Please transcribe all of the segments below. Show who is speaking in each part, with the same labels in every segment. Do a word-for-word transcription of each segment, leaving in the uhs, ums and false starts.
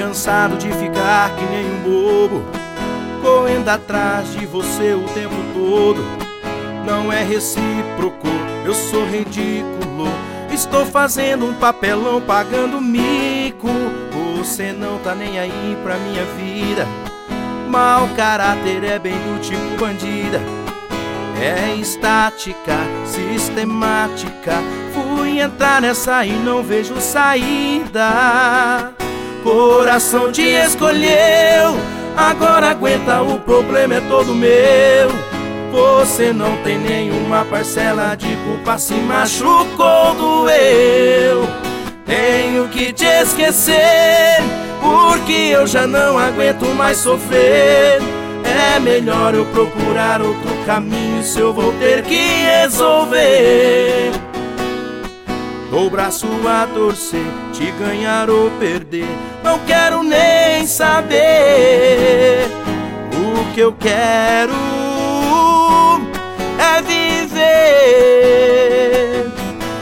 Speaker 1: cansado de ficar que nem um bobo, correndo atrás de você o tempo todo. Não é recíproco, eu sou ridículo, estou fazendo um papelão pagando mico. Você não tá nem aí pra minha vida, mau caráter é bem do tipo bandida. É estática, sistemática, fui entrar nessa e não vejo saída. Coração te escolheu, agora aguenta, o problema é todo meu. Você não tem nenhuma parcela de culpa, se machucou, doeu. Tenho que te esquecer, porque eu já não aguento mais sofrer. É melhor eu procurar outro caminho, se eu vou ter que resolver. Dou o braço a torcer, te ganhar ou perder, não quero nem saber. O que eu quero é viver.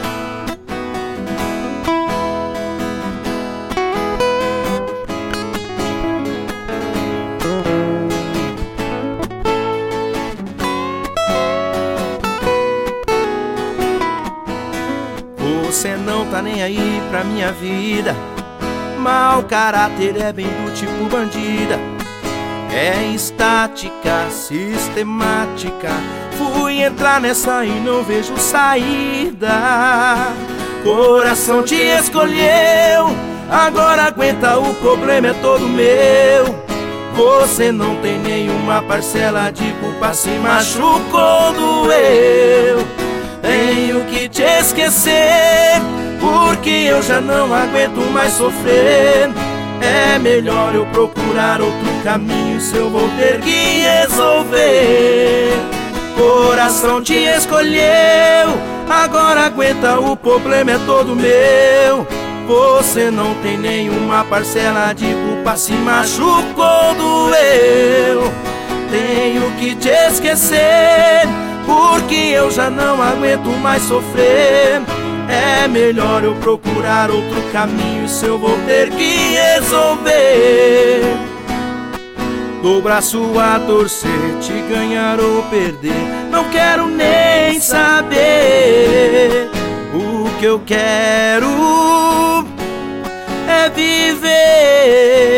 Speaker 1: Você não tá nem aí pra minha vida, mau caráter é bem do tipo bandida. É estática, sistemática, fui entrar nessa e não vejo saída. Coração te escolheu, agora aguenta, o problema é todo meu. Você não tem nenhuma parcela de culpa, se machucou, doeu. Tenho que te esquecer, porque eu já não aguento mais sofrer. É melhor eu procurar outro caminho, se eu vou ter que resolver. Coração te escolheu, agora aguenta, o problema é todo meu. Você não tem nenhuma parcela de culpa, se machucou, doeu. Tenho que te esquecer, porque eu já não aguento mais sofrer. É melhor eu procurar outro caminho, se eu vou ter que resolver. Dou o braço a torcer, te ganhar ou perder, não quero nem saber. O que eu quero é viver.